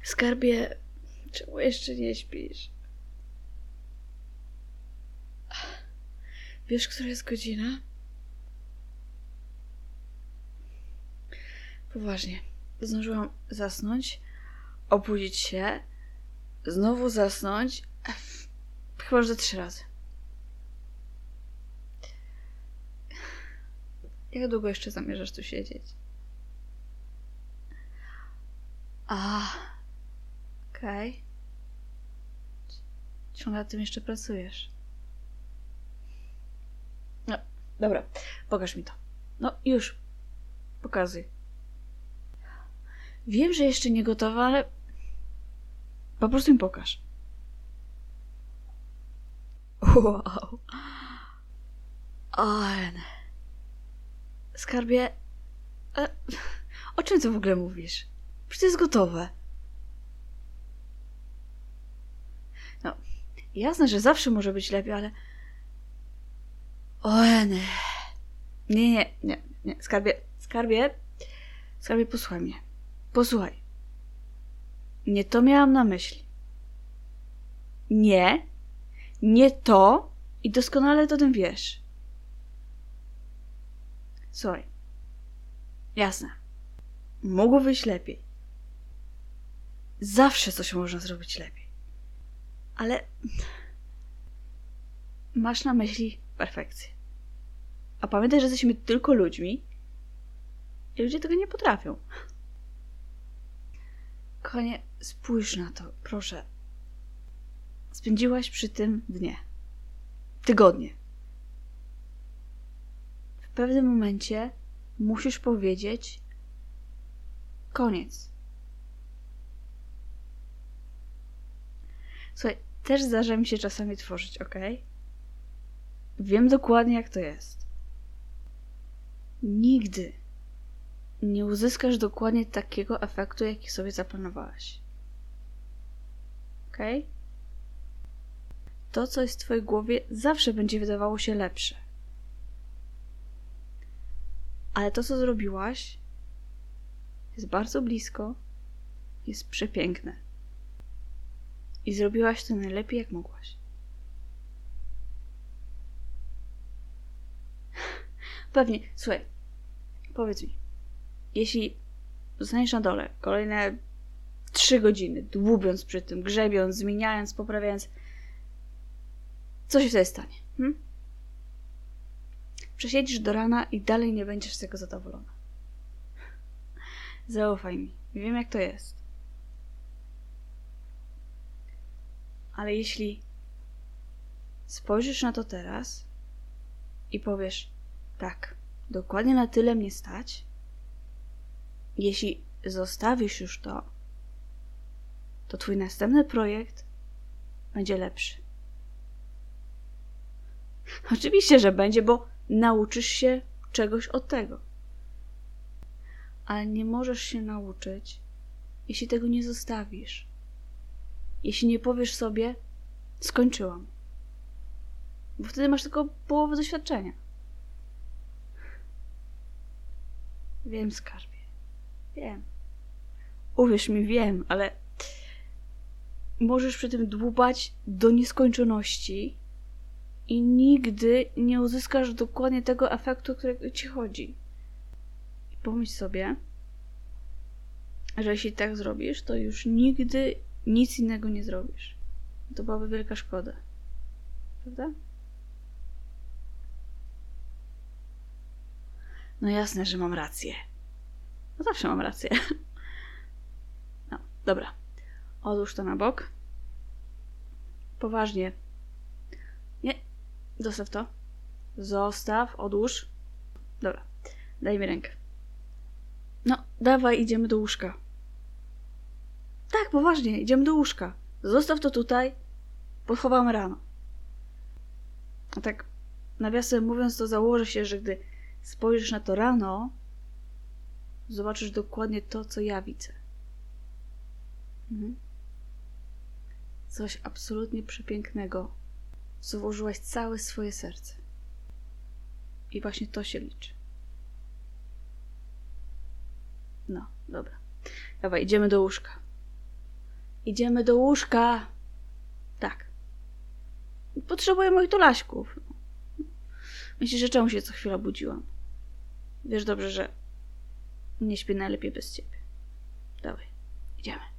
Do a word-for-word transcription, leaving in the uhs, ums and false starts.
Skarbie, czemu jeszcze nie śpisz? Wiesz, która jest godzina? Poważnie. Zdążyłam zasnąć, obudzić się, znowu zasnąć. Chyba już ze trzy razy. Jak długo jeszcze zamierzasz tu siedzieć? A, okej. Okay. Ciągle nad tym jeszcze pracujesz. No, dobra. Pokaż mi to. No, już. Pokazuj. Wiem, że jeszcze nie gotowa, ale po prostu mi pokaż. Wow. Oen. Skarbie, e, o czym ty w ogóle mówisz? Przecież to jest gotowe. No, jasne, że zawsze może być lepiej, ale... Oen. Nie, nie, nie, nie. Skarbie, skarbie, skarbie, posłuchaj mnie. Posłuchaj. Nie to miałam na myśli. Nie, nie to i doskonale to o tym wiesz. Słuchaj. Jasne. Mogło wyjść lepiej. Zawsze coś można zrobić lepiej. Ale masz na myśli perfekcję. A pamiętaj, że jesteśmy tylko ludźmi i ludzie tego nie potrafią. Kochanie, spójrz na to, proszę. Spędziłaś przy tym dnie. Tygodnie. W pewnym momencie musisz powiedzieć koniec. Słuchaj, też zdarza mi się czasami tworzyć, okej? Okay? Wiem dokładnie, jak to jest. Nigdy nie uzyskasz dokładnie takiego efektu, jaki sobie zaplanowałaś. Okej? Okay? To, co jest w twojej głowie, zawsze będzie wydawało się lepsze. Ale to, co zrobiłaś, jest bardzo blisko, jest przepiękne. I zrobiłaś to najlepiej, jak mogłaś. Pewnie, słuchaj, powiedz mi, jeśli zostaniesz na dole kolejne trzy godziny, dłubiąc przy tym, grzebiąc, zmieniając, poprawiając, co się wtedy stanie? Hm? Przesiedzisz do rana i dalej nie będziesz z tego zadowolona. Zaufaj mi, wiem, jak to jest. Ale jeśli spojrzysz na to teraz i powiesz, tak, dokładnie na tyle mnie stać, jeśli zostawisz już to, to twój następny projekt będzie lepszy. Oczywiście, że będzie, bo nauczysz się czegoś od tego. Ale nie możesz się nauczyć, jeśli tego nie zostawisz. Jeśli nie powiesz sobie, skończyłam. Bo wtedy masz tylko połowę doświadczenia. Wiem, skarbie. Wiem. Uwierz mi, wiem, ale możesz przy tym dłubać do nieskończoności i nigdy nie uzyskasz dokładnie tego efektu, o którego ci chodzi. I pomyśl sobie, że jeśli tak zrobisz, to już nigdy nic innego nie zrobisz. To byłaby wielka szkoda. Prawda? No jasne, że mam rację. No zawsze mam rację. No, dobra. Odłóż to na bok. Poważnie. Nie. Zostaw to. Zostaw, odłóż. Dobra. Daj mi rękę. No, dawaj, idziemy do łóżka. Tak, poważnie, idziemy do łóżka. Zostaw to tutaj. Pochowamy rano. A tak, nawiasem mówiąc, to założę się, że gdy spojrzysz na to rano, zobaczysz dokładnie to, co ja widzę. Mhm. Coś absolutnie przepięknego, co włożyłaś całe swoje serce. I właśnie to się liczy. No, dobra. Dawaj, idziemy do łóżka. Idziemy do łóżka. Tak. Potrzebuję moich tulaśków. Myślisz, że czemu się co chwila budziłam? Wiesz dobrze, że nie śpię najlepiej bez ciebie. Dawaj, idziemy.